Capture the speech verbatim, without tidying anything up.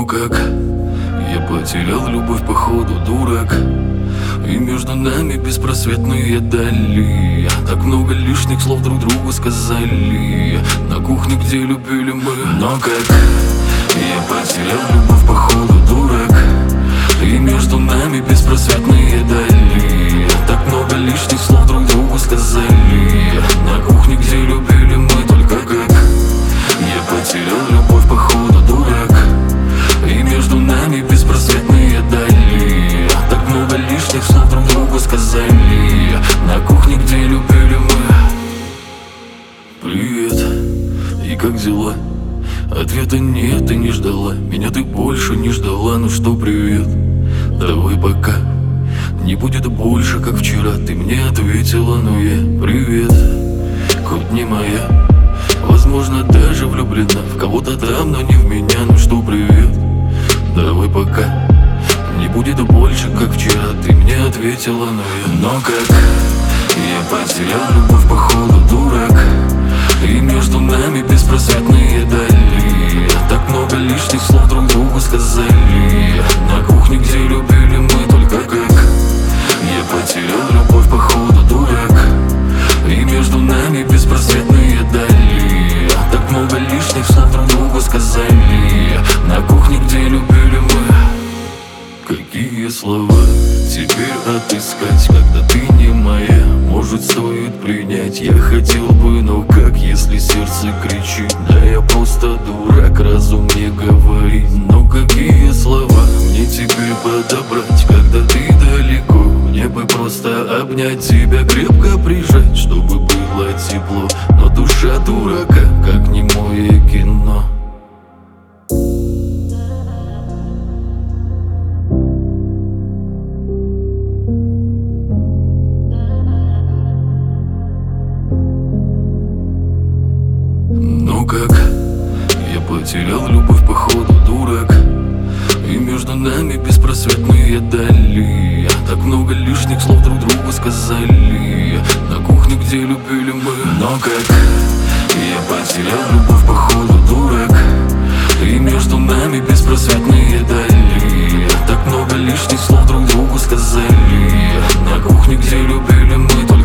как я потерял любовь, походу, дурак. И между нами беспросветные дали. Так много лишних слов друг другу сказали на кухне, где любили мы. Но как я потерял любовь, походу, дурак. И между нами беспросветные дали. Так много лишних слов друг другу сказали на кухне, где любили мы. Только как я потерял любовь, походу, дурак. И между нами беспросветные дали. Так много лишних слов друг другу сказали на кухне, где любили мы. Привет, и как дела? Ответа нет, ты не ждала. Меня ты больше не ждала, ну что, привет. Давай пока. Не будет больше, как вчера. Ты мне ответила, ну я привет. Хоть не моя, возможно, даже влюблена в кого-то там, но не в меня. Ну что, привет. Давай пока. Не будет больше, как вчера. Ты мне ответила, но я. Но как я потерял любовь, походу, дурак. И между нами беспросветные дали. Так много лишних слов друг другу сказали на кухне, где любили мы. Только как я потерял любовь, походу, дурак. И между нами беспросветные дали. Так много лишних слов друг другу сказали на кухне, где любили мы. Какие слова теперь отыскать, когда ты не моя? Может, стоит принять? Я хотел бы, но как, если сердце кричит? Да я просто дурак, разум не говорит. Но какие слова мне теперь подобрать, когда ты далеко? Мне бы просто обнять тебя, крепко прижать, чтобы было тепло. Но душа дурака, как немое кино. Ну как я потерял любовь, походу, дурак. И между нами беспросветные дали. Так много лишних слов друг другу сказали на кухне, где любили мы. Но как я потерял любовь, походу, дурак. И между нами беспросветные дали. Так много лишних слов друг другу сказали на кухне, где любили мы.